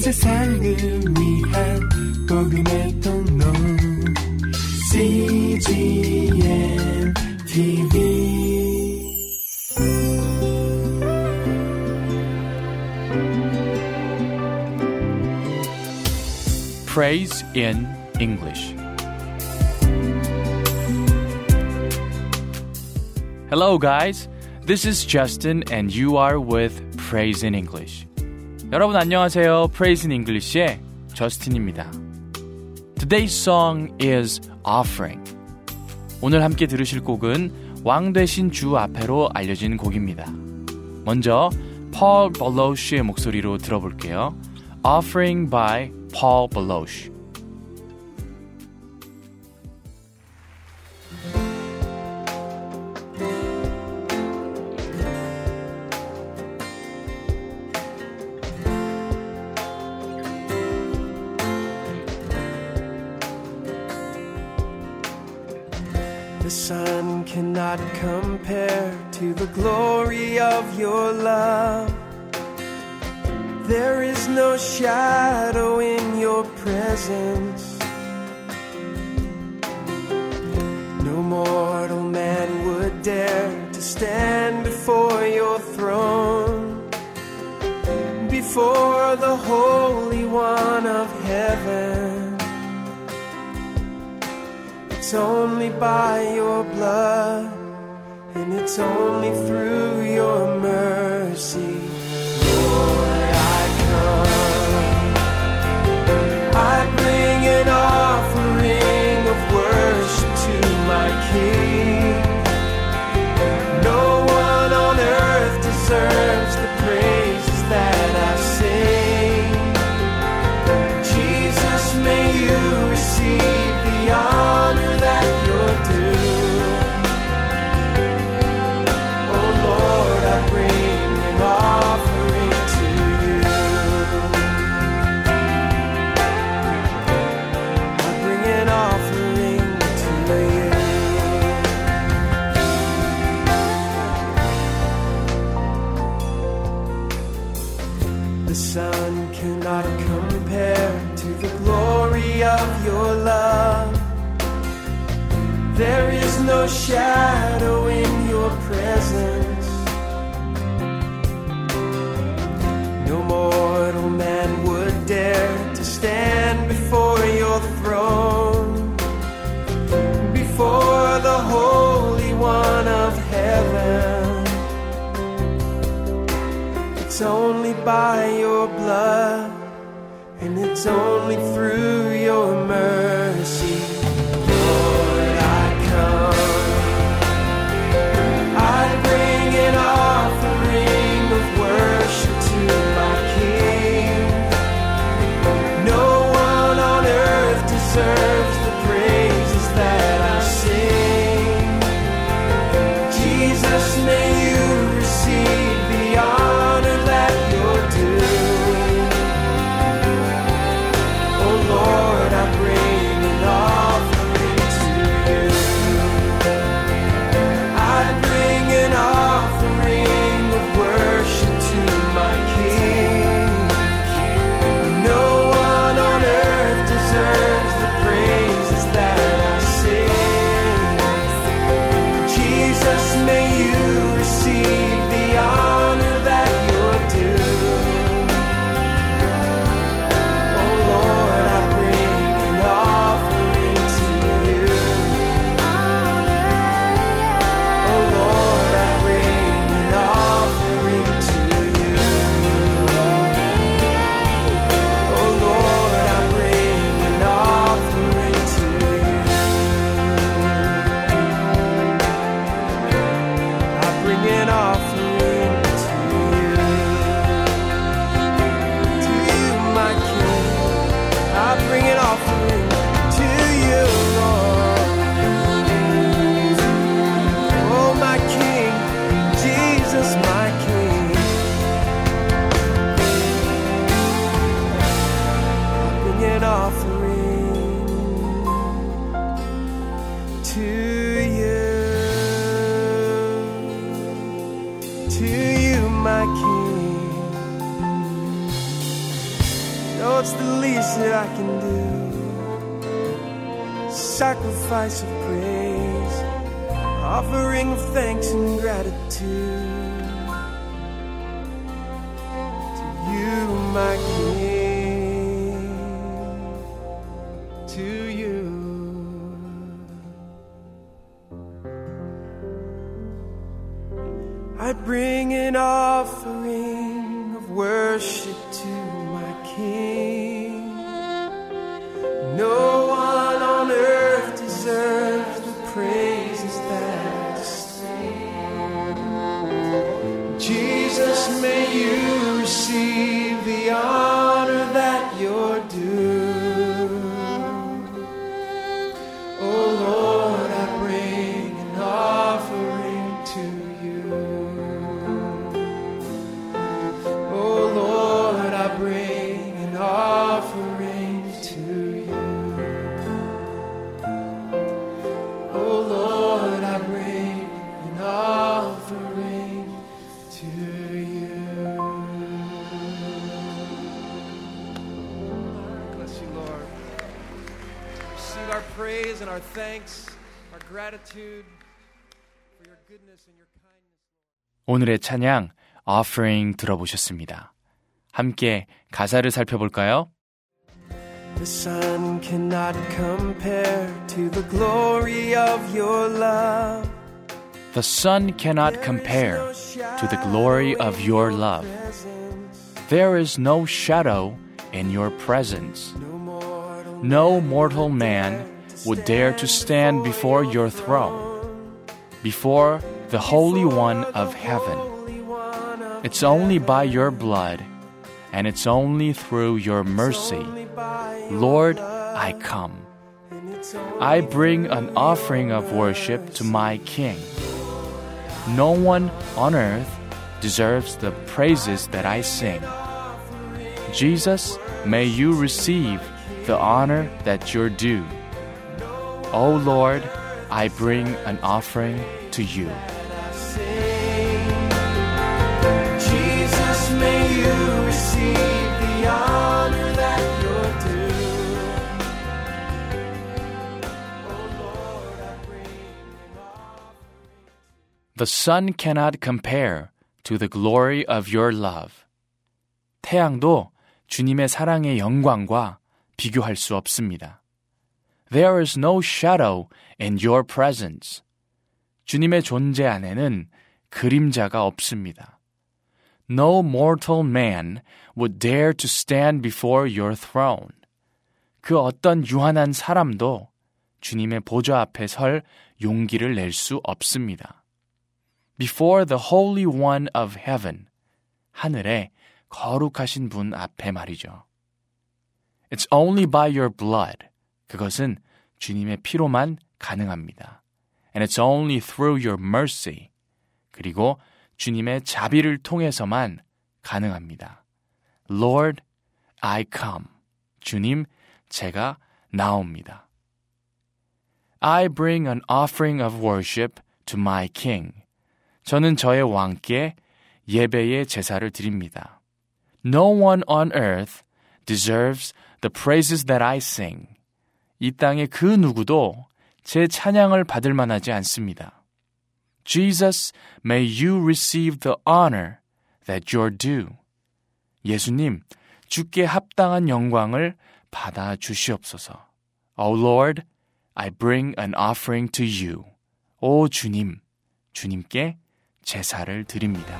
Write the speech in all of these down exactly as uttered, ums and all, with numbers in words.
세상을 위한 복음의 통로 씨지엠 티비 Praise in English. Hello guys, this is Justin and you are with Praise in English. 여러분 안녕하세요. Praise in English의 저스틴입니다. Today's song is Offering. 오늘 함께 들으실 곡은 왕 되신 주 앞에로 알려진 곡입니다. 먼저 Paul Baloche의 목소리로 들어볼게요. Offering by Paul Baloche. The sun cannot compare to the glory of your love. There is no shadow in your presence. No mortal man would dare to stand before your throne, before the Holy One of heaven. It's only by your blood, and it's only through your mercy. Lord, I come. I bring an offering of worship to my King. No one on earth deserves the praises that I sing. Jesus, may you receive the honor that you're due. Oh Lord, I bring an offering to you. I bring an offering to you. The sun cannot compare to the glory of your love. There is no shadow in your presence. No mortal man would dare to stand before your throne, before the Holy One of heaven. It's only by your blood, and it's only through your mercy. I bring an offering of worship to my King. No one on earth deserves the praises that I sing. Jesus, may you receive the honor that you're due. Oh Lord, I bring an offering. what's the least that I can do? Sacrifice of praise, offering of thanks and gratitude to you, my King, to you. I bring an offering of worship to my King. No one on earth deserves the praises that I sing. Jesus, may you receive the honor that you're due. Oh Lord, I bring an offering to you. Oh Lord, I bring an offering to you. Oh Lord, I bring an offering to you. Bless you, Lord. Receive our praise and our thanks, our gratitude for your goodness and your kindness. 오늘의 찬양 offering 들어보셨습니다. 함께 가사를 살펴볼까요? The sun cannot compare to the glory of your love. The sun cannot compare to the glory of your love. There is no shadow in your presence. No mortal man would dare to stand before your throne, before the Holy One of heaven. It's only by your blood, and it's only through your mercy. Lord, I come. I bring an offering of worship to my King. No one on earth deserves the praises that I sing. Jesus, may you receive the honor that you're due. Oh Lord, I bring an offering to you. Jesus, may you receive the honor that you're due. Oh Lord, I bring an offering. The sun cannot compare to the glory of your love. 태양도 주님의 사랑의 영광과 비교할 수 없습니다. There is no shadow in your presence. 주님의 존재 안에는 그림자가 없습니다. No mortal man would dare to stand before your throne. 그 어떤 유한한 사람도 주님의 보좌 앞에 설 용기를 낼 수 없습니다. Before the Holy One of heaven. 하늘에 거룩하신 분 앞에 말이죠. It's only by your blood. 그것은 주님의 피로만 가능합니다. And it's only through your mercy. 그리고 주님의 자비를 통해서만 가능합니다. Lord, I come. 주님, 제가 나옵니다. I bring an offering of worship to my King. 저는 저의 왕께 예배의 제사를 드립니다. No one on earth deserves the praises that I sing. 이 땅의 그 누구도 제 찬양을 받을 만하지 않습니다. Jesus, may you receive the honor that you're due. 예수님, 주께 합당한 영광을 받아 주시옵소서. Oh Lord, I bring an offering to you. 오 주님, 주님께 제사를 드립니다.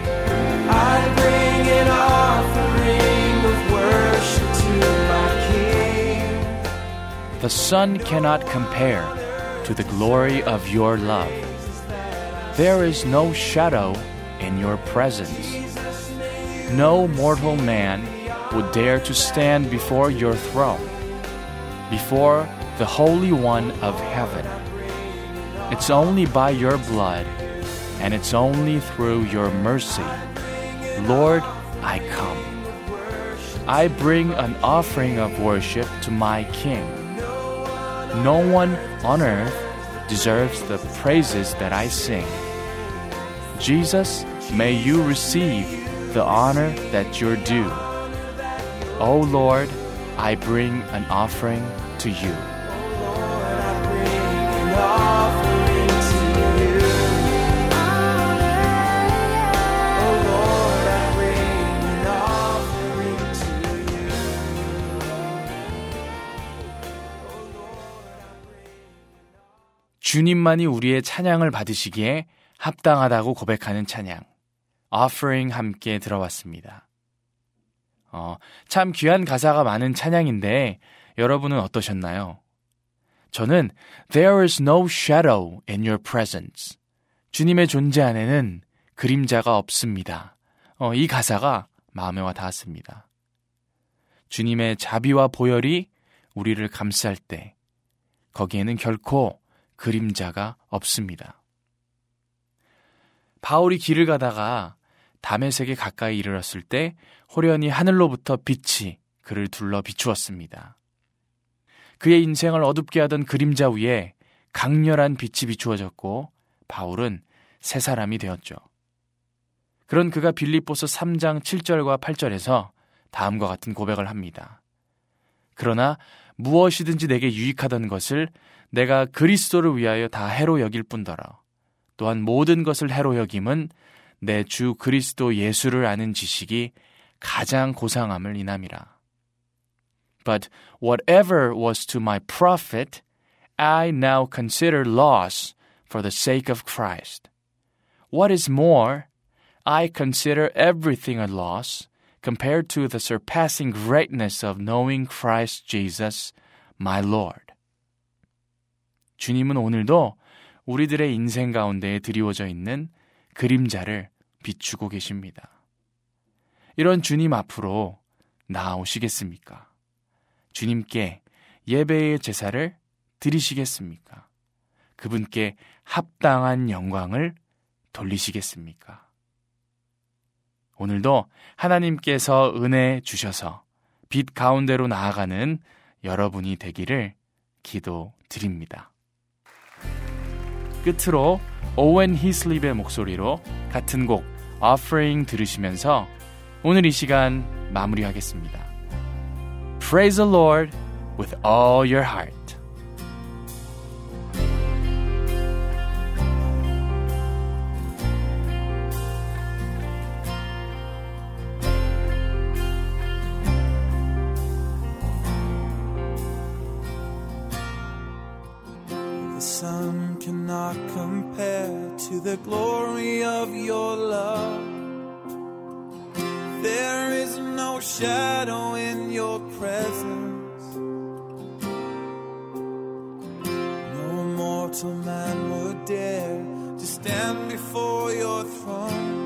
I bring an offering of worship to my King. The sun cannot compare to the glory of your love. There is no shadow in your presence. No mortal man would dare to stand before your throne, before the Holy One of heaven. It's only by your blood, and it's only through your mercy. Lord, I come. I bring an offering of worship to my King. No one on earth deserves the praises that I sing. Jesus, may you receive the honor that you're due. Oh Lord, I bring an offering to you. 주님만이 우리의 찬양을 받으시기에 합당하다고 고백하는 찬양, offering 함께 들어봤습니다. 어, 참 귀한 가사가 많은 찬양인데 여러분은 어떠셨나요? 저는 There is no shadow in your presence. 주님의 존재 안에는 그림자가 없습니다. 어, 이 가사가 마음에 와 닿았습니다. 주님의 자비와 보혈이 우리를 감쌀 때 거기에는 결코 그림자가 없습니다. 바울이 길을 가다가 다메섹에 가까이 이르렀을 때 호련히 하늘로부터 빛이 그를 둘러 비추었습니다. 그의 인생을 어둡게 하던 그림자 위에 강렬한 빛이 비추어졌고 바울은 새 사람이 되었죠. 그런 그가 빌립보서 삼 장 칠 절과 팔 절에서 다음과 같은 고백을 합니다. 그러나 무엇이든지 내게 유익하던 것을 내가 그리스도를 위하여 다 해로 여길 뿐더러 또한 모든 것을 해로 여김은 내 주 그리스도 예수를 아는 지식이 가장 고상함을 인함이라. But whatever was to my profit, I now consider loss for the sake of Christ. What is more, I consider everything a loss compared to the surpassing greatness of knowing Christ Jesus, my Lord. 주님은 오늘도 우리들의 인생 가운데에 드리워져 있는 그림자를 비추고 계십니다. 이런 주님 앞으로 나아오시겠습니까? 주님께 예배의 제사를 드리시겠습니까? 그분께 합당한 영광을 돌리시겠습니까? 오늘도 하나님께서 은혜 주셔서 빛 가운데로 나아가는 여러분이 되기를 기도드립니다. 끝으로 오웬 히슬립의 목소리로 같은 곡 Offering 들으시면서 오늘 이 시간 마무리하겠습니다. Praise the Lord with all your heart. Sun cannot compare to the glory of your love. There is no shadow in your presence. No mortal man would dare to stand before your throne,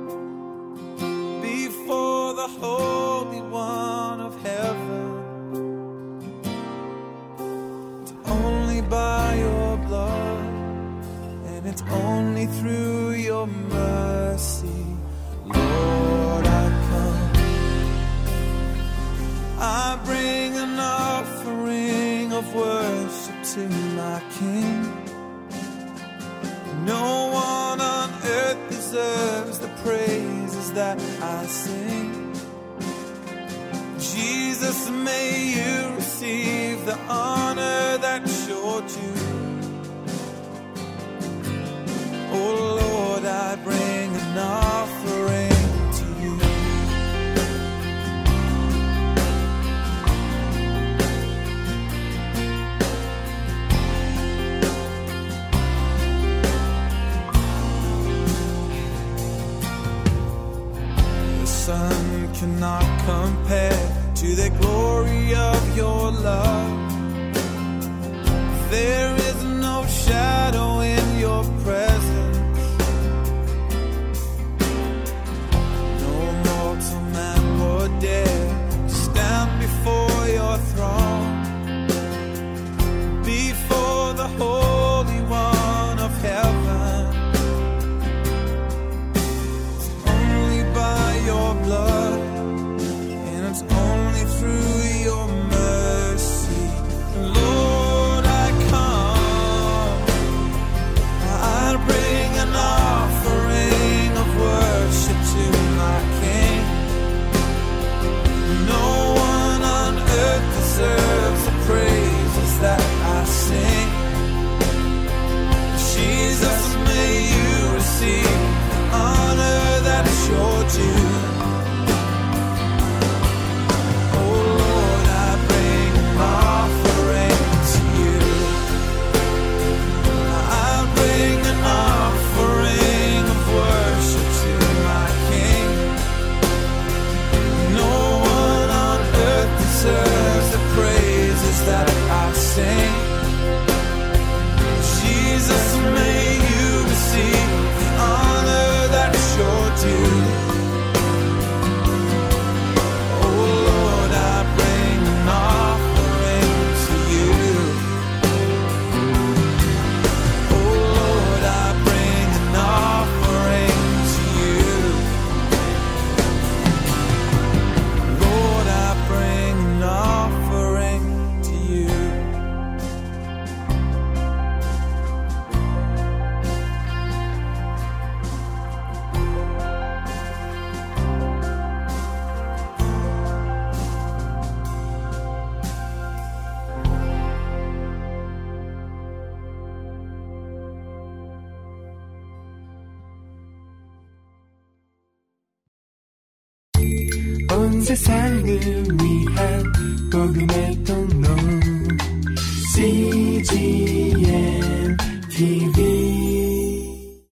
before the Holy One of heaven. It's only by your blood, and it's only through your mercy, Lord, I come. I bring an offering of worship to my King. No one on earth deserves the praises that I sing. Jesus, may you receive the honor that's your due. Oh Lord, I bring an offering to you. The sun cannot compare to the glory of your love. There is no shadow in your presence. No mortal man would dare stand before your throne, before the Holy One of heaven. It's only by your blood, and it's only through your mercy, Lord, I come. 온 세상을 위한 복음의 통로 씨지엔 티비